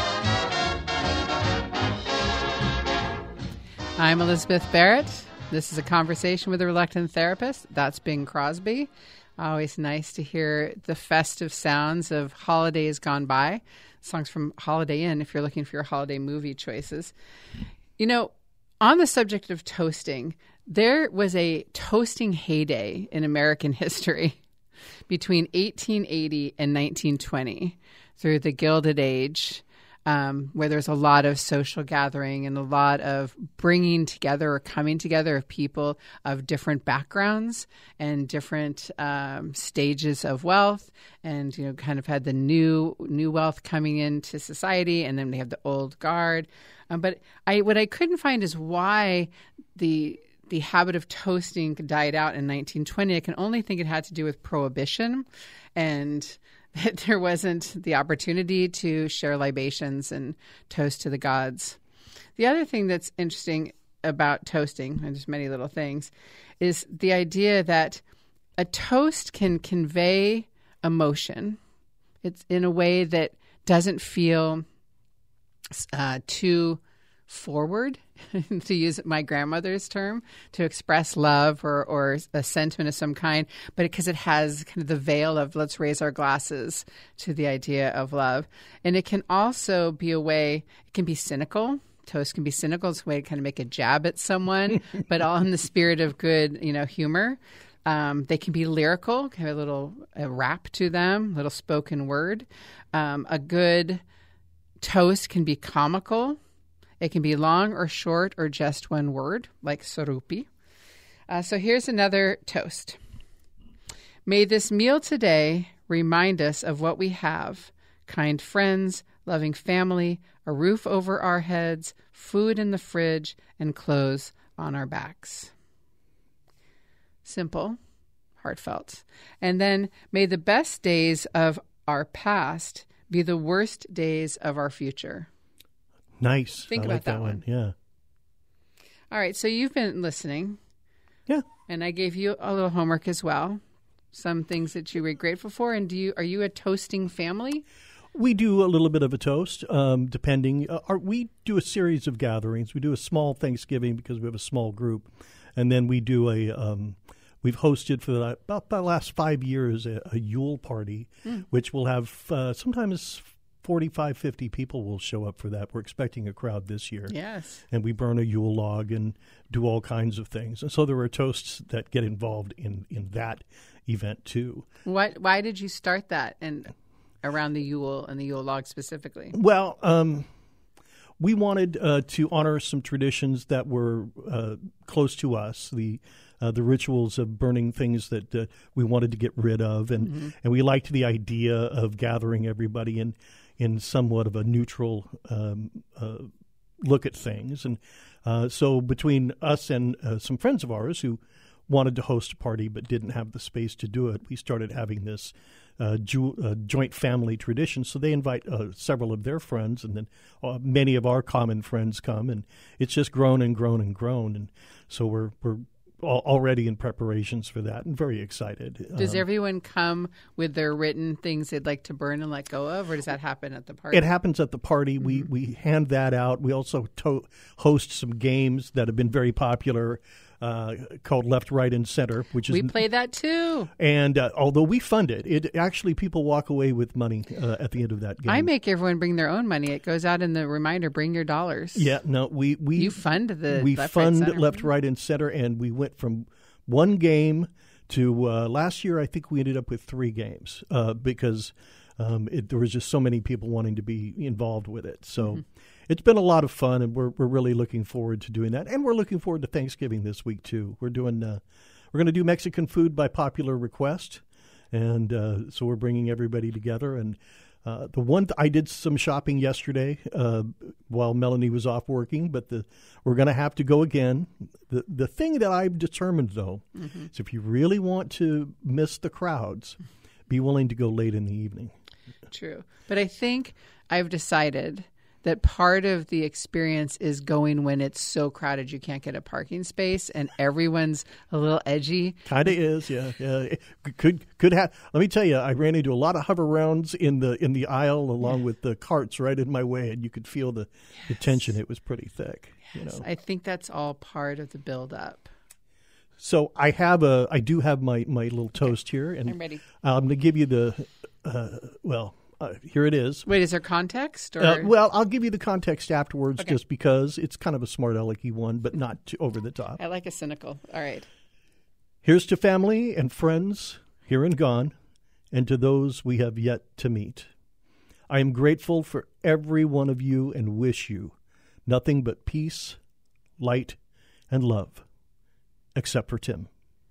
I'm Elizabeth Barrett. This is a conversation with a reluctant therapist. That's Bing Crosby. Always nice to hear the festive sounds of holidays gone by. Songs from Holiday Inn if you're looking for your holiday movie choices. You know, on the subject of toasting, There was a toasting heyday in American history between eighteen eighty and nineteen twenty through the Gilded Age, um, where there's a lot of social gathering and a lot of bringing together or coming together of people of different backgrounds and different um, stages of wealth, and you know, kind of had the new new wealth coming into society, and then they have the old guard. Um, but I what I couldn't find is why the the habit of toasting died out in nineteen twenty. I can only think it had to do with prohibition, and that there wasn't the opportunity to share libations and toast to the gods. The other thing that's interesting about toasting, and there's many little things, is the idea that a toast can convey emotion. It's in a way that doesn't feel uh, too forward, to use my grandmother's term, to express love or, or a sentiment of some kind, but because it, it has kind of the veil of let's raise our glasses to the idea of love. And it can also be a way, it can be cynical. Toast can be cynical. It's a way to kind of make a jab at someone, but all in the spirit of good, you know, humor. Um, they can be lyrical, have a little a rap to them, a little spoken word. Um, a good toast can be comical. It can be long or short or just one word, like sorupi. Uh, so here's another toast. May this meal today remind us of what we have: kind friends, loving family, a roof over our heads, food in the fridge, and clothes on our backs. Simple, heartfelt. And then may the best days of our past be the worst days of our future. Nice. Think I about like that that one. one. Yeah. All right. So you've been listening. Yeah. And I gave you a little homework as well. Some things that you were grateful for. And do you are you a toasting family? We do a little bit of a toast, um, depending. Uh, our, we do a series of gatherings. We do a small Thanksgiving because we have a small group. And then we do a, um, we've hosted for the, about the last five years a, a Yule party, mm. which will have uh, sometimes forty-five, fifty people will show up for that. We're expecting a crowd this year. Yes. And we burn a Yule log and do all kinds of things. And so there are toasts that get involved in, in that event too. What? Why did you start that and around the Yule and the Yule log specifically? Well, um, we wanted uh, to honor some traditions that were uh, close to us, the uh, the rituals of burning things that uh, we wanted to get rid of. And, mm-hmm. and we liked the idea of gathering everybody in in somewhat of a neutral um, uh, look at things. And uh, so between us and uh, some friends of ours who wanted to host a party but didn't have the space to do it, we started having this uh, ju- uh, joint family tradition. So they invite uh, several of their friends, and then uh, many of our common friends come, and it's just grown and grown and grown. And so we're we're already in preparations for that and very excited. Does um, everyone come with their written things they'd like to burn and let go of, or does that happen at the party? It happens at the party. Mm-hmm. We we hand that out. We also to- host some games that have been very popular uh, called Left, Right, and Center, which is we play that too. And uh, although we fund it, it actually people walk away with money uh, at the end of that game. I make everyone bring their own money. It goes out in the reminder: bring your dollars. Yeah, no, we we you fund the we left, fund right, center. Left, Right, and Center, and we went from one game to uh, last year. I think we ended up with three games uh, because um, it, there was just so many people wanting to be involved with it. So. Mm-hmm. It's been a lot of fun, and we're we're really looking forward to doing that. And we're looking forward to Thanksgiving this week too. We're doing uh, we're going to do Mexican food by popular request, and uh, so we're bringing everybody together. And uh, the one th- I did some shopping yesterday uh, while Melanie was off working, but the we're going to have to go again. The the thing that I've determined though mm-hmm. is if you really want to miss the crowds, be willing to go late in the evening. True, but I think I've decided that part of the experience is going when it's so crowded you can't get a parking space and everyone's a little edgy. Kind of is, yeah, yeah. It could could have. Let me tell you, I ran into a lot of hover rounds in the in the aisle along yeah. with the carts right in my way, and you could feel the, yes. the tension. It was pretty thick. Yes, you know? I think that's all part of the build up. So I have a, I do have my, my little toast here, and I'm ready. I'm going to give you the, uh, well. uh, here it is. Wait, is there context? Or? Uh, well, I'll give you the context afterwards Okay. just because it's kind of a smart alecky one, but not too over the top. I like a cynical. All right. Here's to family and friends here and gone, and to those we have yet to meet. I am grateful for every one of you and wish you nothing but peace, light, and love, except for Tim.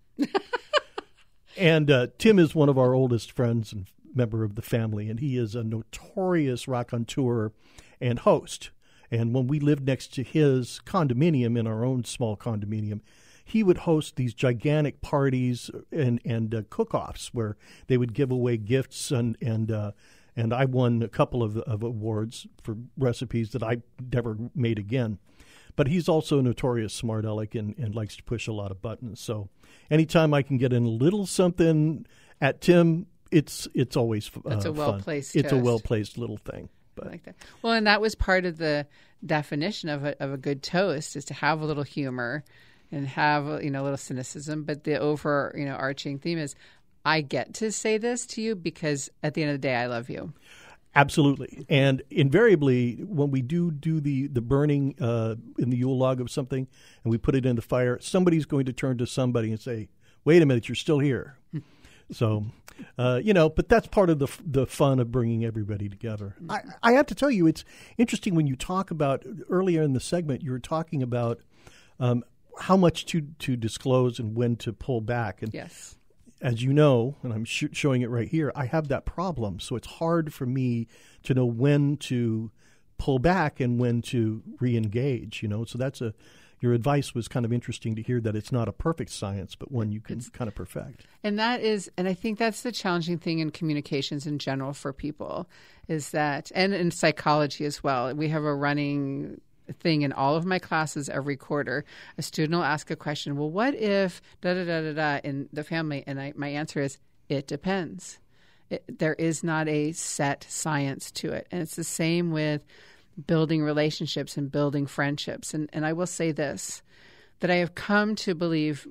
And uh, Tim is one of our oldest friends and member of the family, and he is a notorious raconteur and host. And when we lived next to his condominium in our own small condominium, he would host these gigantic parties and and uh, cook-offs where they would give away gifts, and and uh, and I won a couple of, of awards for recipes that I never made again. But he's also a notorious smart aleck and, and likes to push a lot of buttons. So anytime I can get in a little something at Tim, it's it's always uh, That's a well-placed fun. It's a toast. well-placed little thing. But I like that. Well, and that was part of the definition of a, of a good toast, is to have a little humor and have, you know, a little cynicism. But the over, you know, arching theme is, I get to say this to you because at the end of the day, I love you. Absolutely. And invariably, when we do do the, the burning uh, in the Yule log of something and we put it in the fire, somebody's going to turn to somebody and say, wait a minute, you're still here. So, uh, you know, but that's part of the the fun of bringing everybody together. I, I have to tell you, it's interesting when you talk about, earlier in the segment, you were talking about um, how much to, to disclose and when to pull back. And Yes. as you know, and I'm sh- showing it right here, I have that problem. So it's hard for me to know when to pull back and when to re-engage, you know. So that's a, your advice was kind of interesting to hear, that it's not a perfect science, but one you can it's, kind of perfect. And that is, and I think that's the challenging thing in communications in general for people, is that, and in psychology as well. We have a running thing in all of my classes every quarter. A student will ask a question, well, what if da da da da da in the family? And I, my answer is, it depends. It, there is not a set science to it. And it's the same with building relationships and building friendships. And, and I will say this, that I have come to believe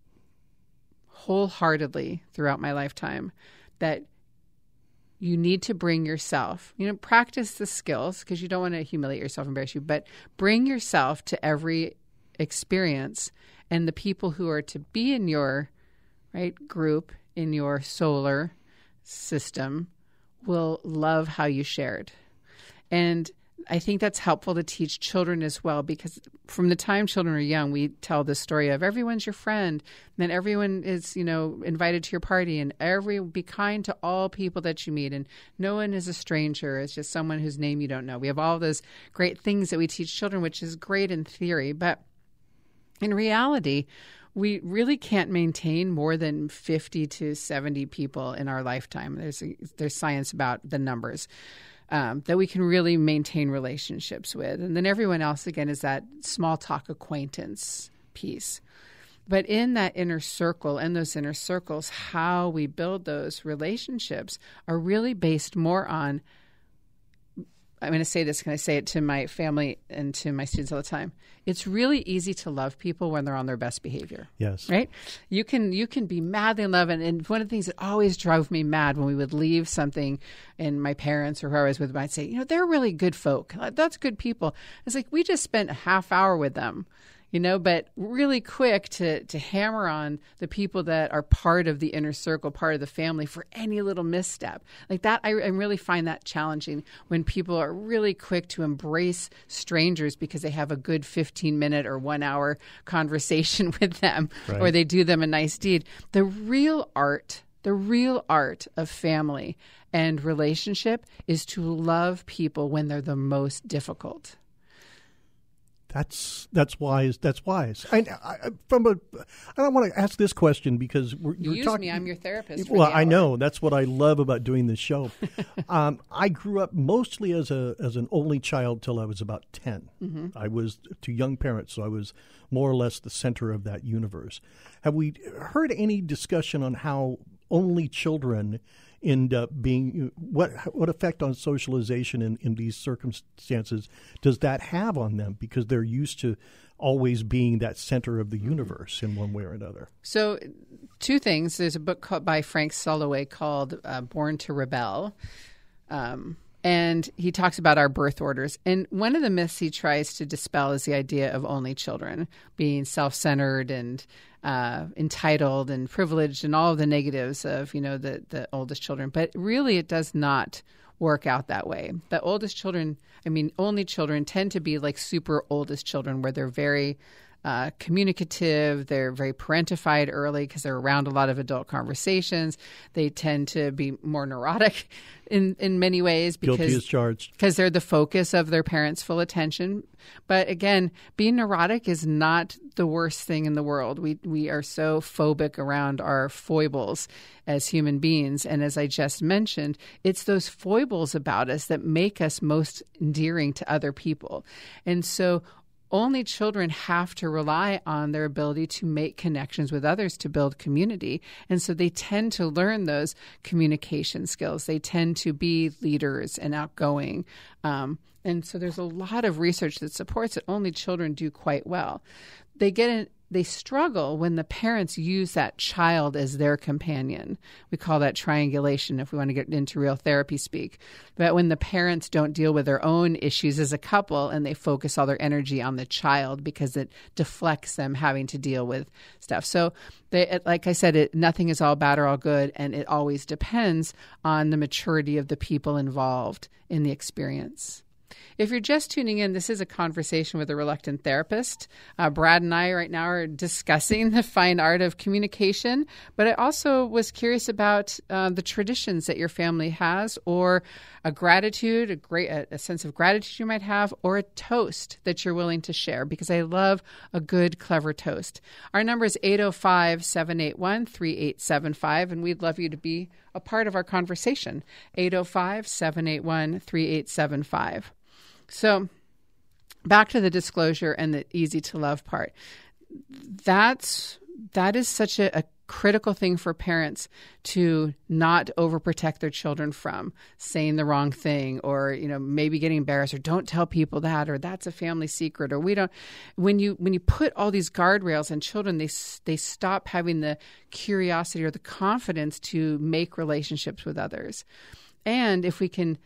wholeheartedly throughout my lifetime that you need to bring yourself, you know, practice the skills, because you don't want to humiliate yourself, embarrass you, but bring yourself to every experience, and the people who are to be in your right group, in your solar system, will love how you shared. And I think that's helpful to teach children as well, because from the time children are young, we tell the story of everyone's your friend, and then everyone is, you know, invited to your party, and every be kind to all people that you meet, and no one is a stranger. It's just someone whose name you don't know. We have all those great things that we teach children, which is great in theory, but in reality, we really can't maintain more than fifty to seventy people in our lifetime. There's a, there's science about the numbers. Um, that we can really maintain relationships with. And then everyone else, again, is that small talk acquaintance piece. But in that inner circle, and those inner circles, how we build those relationships are really based more on, I'm going to say this, can I say it to my family and to my students all the time? It's really easy to love people when they're on their best behavior. Yes. Right? You can you can be madly in love. And, and one of the things that always drove me mad when we would leave something, and my parents or whoever I was with might say, you know, they're really good folk. That's good people. It's like, we just spent a half hour with them. You know, but really quick to to hammer on the people that are part of the inner circle, part of the family, for any little misstep. Like that, I, I really find that challenging when people are really quick to embrace strangers because they have a good fifteen minute or one hour conversation with them, right, or they do them a nice deed. The real art, the real art of family and relationship is to love people when they're the most difficult. That's that's wise. That's wise. I, I, from a, I don't want to ask this question because we're you you're use talking, me. I'm your therapist. For well, the I hour. know that's what I love about doing this show. um, I grew up mostly as a as an only child till I was about ten. Mm-hmm. I was to young parents, so I was more or less the center of that universe. Have we heard any discussion on how only children end up being, what what effect on socialization in, in these circumstances does that have on them, because they're used to always being that center of the universe in one way or another? So two things. There's a book called, by Frank Soloway called uh, Born to Rebel. Um, and he talks about our birth orders. And one of the myths he tries to dispel is the idea of only children being self-centered and uh, entitled and privileged and all of the negatives of, you know, the, the oldest children. But really, it does not work out that way. The oldest children, I mean, only children tend to be like super oldest children where they're very Uh, communicative. They're very parentified early because they're around a lot of adult conversations. They tend to be more neurotic in, in many ways because, guilty as charged. because they're the focus of their parents' full attention. But again, being neurotic is not the worst thing in the world. We we are so phobic around our foibles as human beings. And as I just mentioned, it's those foibles about us that make us most endearing to other people. And so only children have to rely on their ability to make connections with others to build community. And so they tend to learn those communication skills. They tend to be leaders and outgoing. Um, and so there's a lot of research that supports that only children do quite well. They get in, they struggle when the parents use that child as their companion. We call that triangulation if we want to get into real therapy speak. But when the parents don't deal with their own issues as a couple and they focus all their energy on the child because it deflects them having to deal with stuff. So they, like I said, it, nothing is all bad or all good, and it always depends on the maturity of the people involved in the experience. If you're just tuning in, this is a conversation with a reluctant therapist. Uh, Brad and I right now are discussing the fine art of communication, but I also was curious about uh, the traditions that your family has, or a gratitude, a great a, a sense of gratitude you might have, or a toast that you're willing to share, because I love a good, clever toast. Our number is eight oh five, seven eight one, three eight seven five, and we'd love you to be a part of our conversation. eight oh five, seven eight one, three eight seven five. So back to the disclosure and the easy to love part. That's, that is such a, a critical thing for parents to not overprotect their children from saying the wrong thing, or, you know, maybe getting embarrassed, or don't tell people that, or that's a family secret, or we don't. When you, when you put all these guardrails on children, they, they stop having the curiosity or the confidence to make relationships with others. And if we can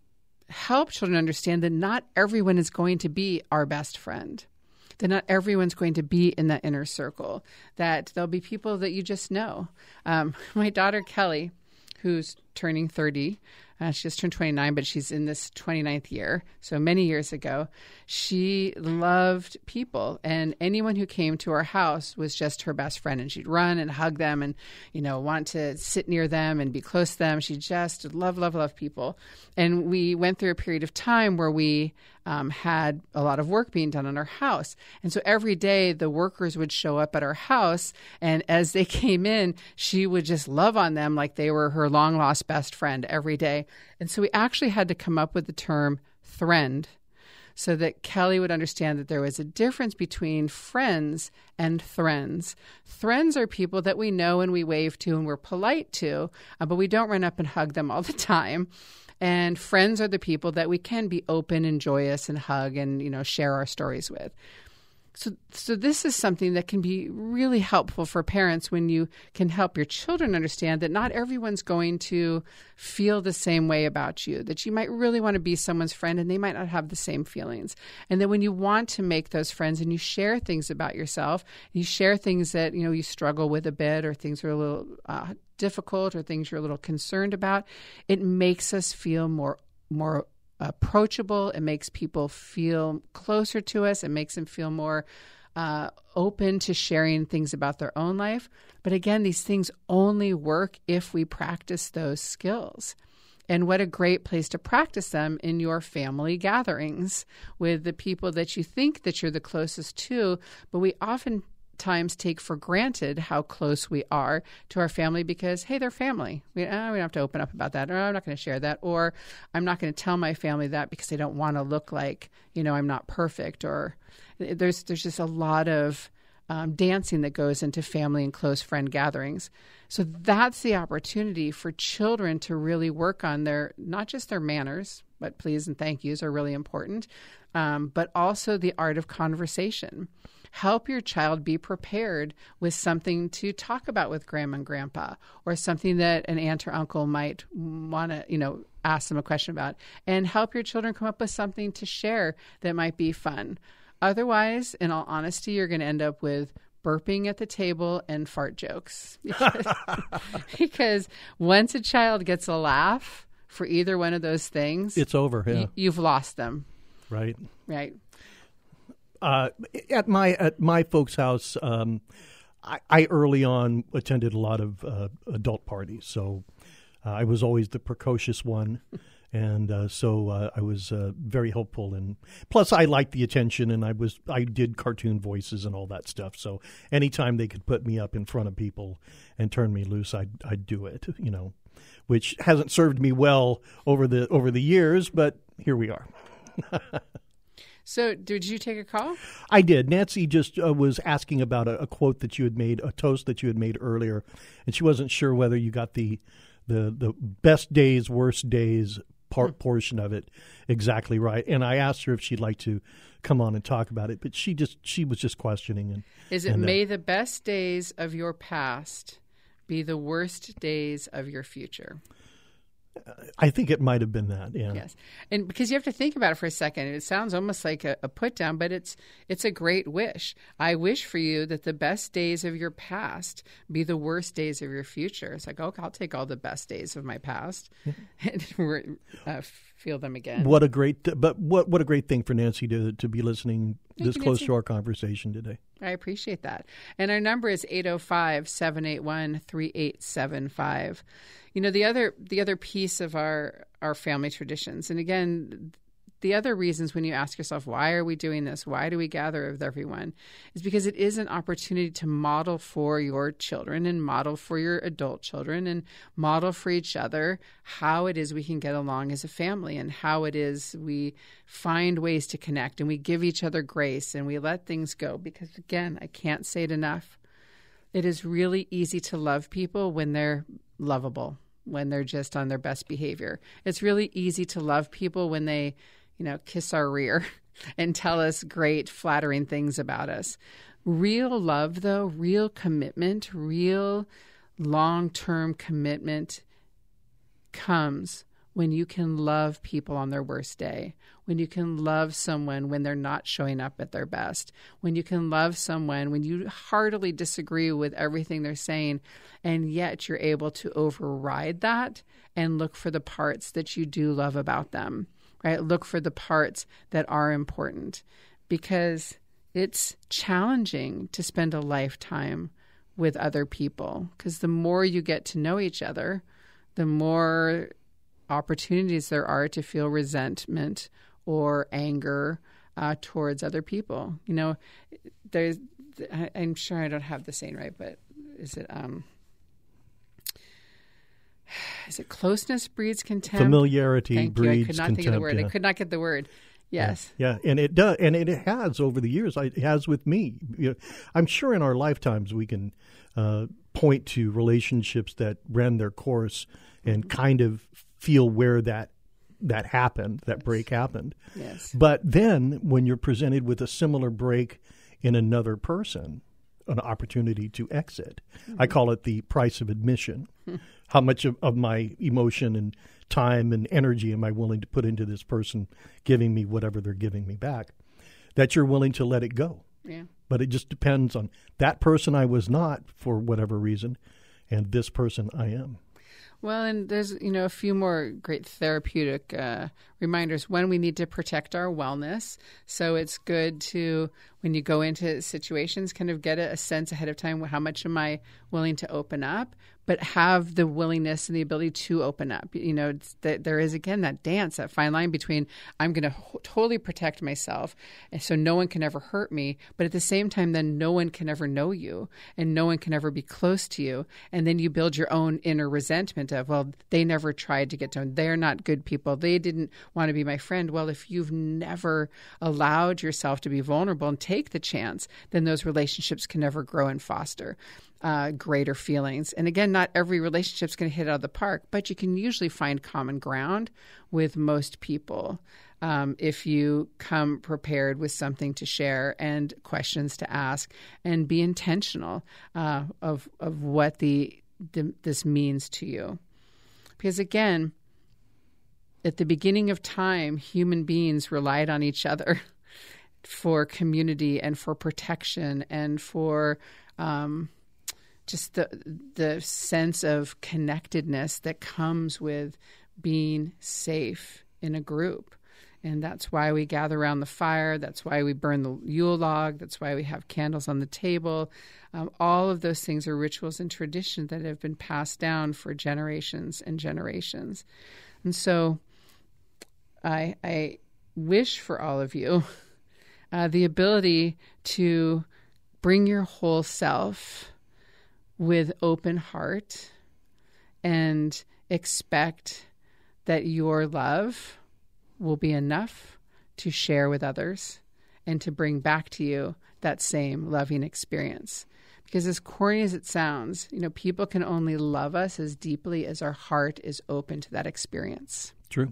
help children understand that not everyone is going to be our best friend, that not everyone's going to be in that inner circle, that there'll be people that you just know. Um, my daughter, Kelly, who's turning thirty, uh, she just turned twenty-nine, but she's in this twenty-ninth year. So many years ago, she loved people, and anyone who came to our house was just her best friend, and she'd run and hug them and, you know, want to sit near them and be close to them. She just loved, love, love people. And we went through a period of time where we um, had a lot of work being done on our house. And so every day the workers would show up at our house, and as they came in, she would just love on them like they were her long-lost best friend every day. And so we actually had to come up with the term "friend," so that Kelly would understand that there was a difference between friends and friends. Friends are people that we know and we wave to and we're polite to, uh, but we don't run up and hug them all the time. And friends are the people that we can be open and joyous and hug and, you know, share our stories with. So, so this is something that can be really helpful for parents when you can help your children understand that not everyone's going to feel the same way about you, that you might really want to be someone's friend and they might not have the same feelings. And that when you want to make those friends and you share things about yourself, you share things that, you know, you struggle with a bit, or things are a little uh, difficult, or things you're a little concerned about, it makes us feel more, more approachable. It makes people feel closer to us. It makes them feel more uh, open to sharing things about their own life. But again, these things only work if we practice those skills. And what a great place to practice them in your family gatherings with the people that you think that you're the closest to. But we often times take for granted how close we are to our family because, hey, they're family. We, uh, we don't have to open up about that, or I'm not going to share that, or I'm not going to tell my family that because they don't want to look like, you know, I'm not perfect. Or there's there's just a lot of um, dancing that goes into family and close friend gatherings. So that's the opportunity for children to really work on their, not just their manners, but please and thank yous are really important, um, but also the art of conversation. Help your child be prepared with something to talk about with grandma and grandpa, or something that an aunt or uncle might want to, you know, ask them a question about, and help your children come up with something to share that might be fun. Otherwise, in all honesty, you're going to end up with burping at the table and fart jokes. Because, because once a child gets a laugh for either one of those things, it's over. Yeah. y- you've lost them. Right. Right. Uh, at my at my folks' house, um, I, I early on attended a lot of uh, adult parties, so uh, I was always the precocious one, and uh, so uh, I was uh, very helpful. And plus, I liked the attention, and I was I did cartoon voices and all that stuff. So anytime they could put me up in front of people and turn me loose, I'd I'd do it. You know, which hasn't served me well over the over the years, but here we are. So did you take a call? I did. Nancy just uh, was asking about a, a quote that you had made, a toast that you had made earlier, and she wasn't sure whether you got the the, the best days, worst days part portion of it exactly right. And I asked her if she'd like to come on and talk about it, but she just she was just questioning. And Is it and, uh, may the best days of your past be the worst days of your future? I think it might have been that, yeah. Yes, and because you have to think about it for a second, it sounds almost like a, a put down, but it's it's a great wish. I wish for you that the best days of your past be the worst days of your future. It's like, okay, I'll take all the best days of my past and uh, feel them again. What a great, but what what a great thing for Nancy to to be listening Thank this you, close Nancy. to our conversation today. I appreciate that. And our number is eight oh five, seven eight one, three eight seven five. You know, the other the other piece of our, our family traditions, and again, the other reasons when you ask yourself, why are we doing this? Why do we gather with everyone? Is because it is an opportunity to model for your children and model for your adult children and model for each other how it is we can get along as a family and how it is we find ways to connect and we give each other grace and we let things go. Because again, I can't say it enough. It is really easy to love people when they're lovable, when they're just on their best behavior. It's really easy to love people when they, you know, kiss our rear and tell us great, flattering things about us. Real love, though, real commitment, real long-term commitment comes when you can love people on their worst day, when you can love someone when they're not showing up at their best, when you can love someone when you heartily disagree with everything they're saying, and yet you're able to override that and look for the parts that you do love about them, right? Look for the parts that are important, because it's challenging to spend a lifetime with other people, because the more you get to know each other, the more opportunities there are to feel resentment or anger uh, towards other people. You know, there's, I, I'm sure I don't have the saying right, but is it, um, is it closeness breeds contempt? Familiarity Thank breeds you. I could not contempt. think of the word. Yeah. I could not get the word. Yes. Yeah, yeah. and it does, and it has over the years. It has with me. You know, I'm sure in our lifetimes we can uh, point to relationships that ran their course and kind of feel where that that happened, that break happened. Yes. But then when you're presented with a similar break in another person, an opportunity to exit, mm-hmm. I call it the price of admission. How much of, of my emotion and time and energy am I willing to put into this person giving me whatever they're giving me back? That you're willing to let it go. Yeah. But it just depends on that person I was not for whatever reason, and this person I am. Well, and there's, you know, a few more great therapeutic uh, reminders. One, we need to protect our wellness. So it's good to, when you go into situations, kind of get a, a sense ahead of time, how much am I willing to open up, but have the willingness and the ability to open up. You know, it's that there is, again, that dance, that fine line between I'm going to ho- totally protect myself and so no one can ever hurt me, but at the same time, then no one can ever know you and no one can ever be close to you. And then you build your own inner resentment of, well, they never tried to get to, they're not good people. They didn't want to be my friend. Well, if you've never allowed yourself to be vulnerable and take the chance, then those relationships can never grow and foster uh, greater feelings. And again, not every relationship's going to hit out of the park, but you can usually find common ground with most people um, if you come prepared with something to share and questions to ask and be intentional uh, of of what the, the this means to you. Because again, at the beginning of time, human beings relied on each other for community and for protection and for um, just the the sense of connectedness that comes with being safe in a group. And that's why we gather around the fire. That's why we burn the Yule log. That's why we have candles on the table. Um, all of those things are rituals and tradition that have been passed down for generations and generations. And so I, I wish for all of you uh, the ability to bring your whole self with open heart and expect that your love will be enough to share with others and to bring back to you that same loving experience. Because as corny as it sounds, you know, people can only love us as deeply as our heart is open to that experience. True.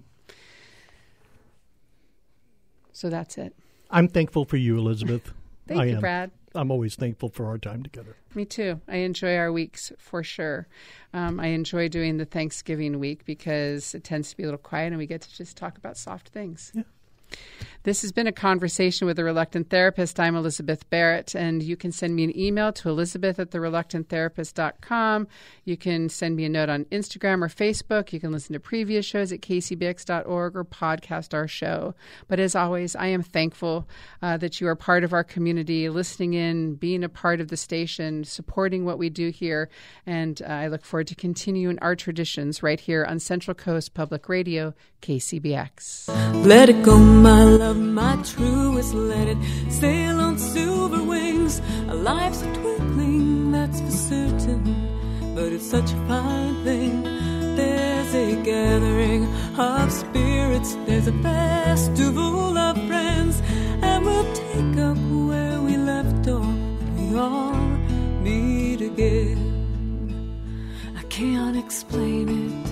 So that's it. I'm thankful for you, Elizabeth. Thank I you, am. Brad. I'm always thankful for our time together. Me too. I enjoy our weeks for sure. Um, I enjoy doing the Thanksgiving week because it tends to be a little quiet and we get to just talk about soft things. Yeah. This has been a conversation with a reluctant therapist. I'm Elizabeth Barrett, and you can send me an email to elizabeth at the reluctant therapist dot com. You can send me a note on Instagram or Facebook. You can listen to previous shows at k c b x dot org or podcast our show. But as always, I am thankful uh, that you are part of our community, listening in, being a part of the station, supporting what we do here. And uh, I look forward to continuing our traditions right here on Central Coast Public Radio, K C B X. Let it go, my love, my truest, let it sail on silver wings. Our life's a twinkling, that's for certain, but it's such a fine thing. There's a gathering of spirits, there's a festival of friends, and we'll take up where we left off when we all meet again. I can't explain it,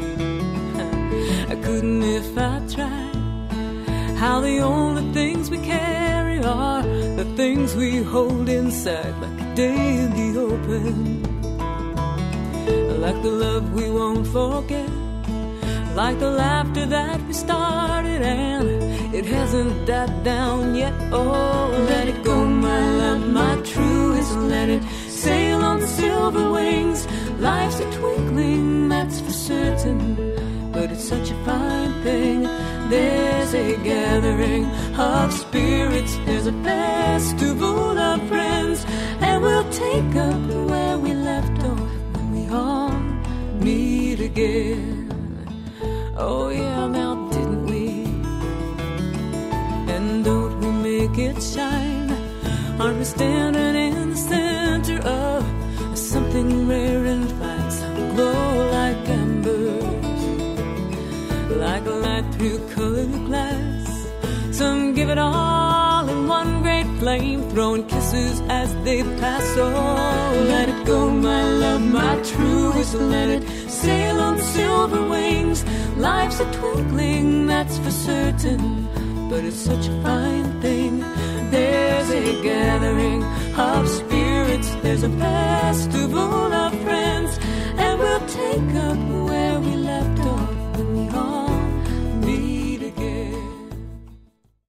I couldn't if I tried. How the only things we carry are the things we hold inside, like a day in the open, like the love we won't forget, like the laughter that we started and it hasn't died down yet. Oh, let it go, my love, my truest, let it sail on silver wings. Life's a twinkling, that's for certain, but it's such a fine thing. There's a gathering of spirits, there's a festival of friends, and we'll take up where we left off when we all meet again. Oh yeah, now didn't we? And don't we make it shine? Aren't we standing in the center of something rare and fine? Some glow like amber, like a light through colored glass. Some give it all in one great flame, throwing kisses as they pass. Oh, let it go, my love, my truest, let it sail on silver wings. Life's a twinkling, that's for certain, but it's such a fine thing. There's a gathering of spirits, there's a festival of friends, and we'll take up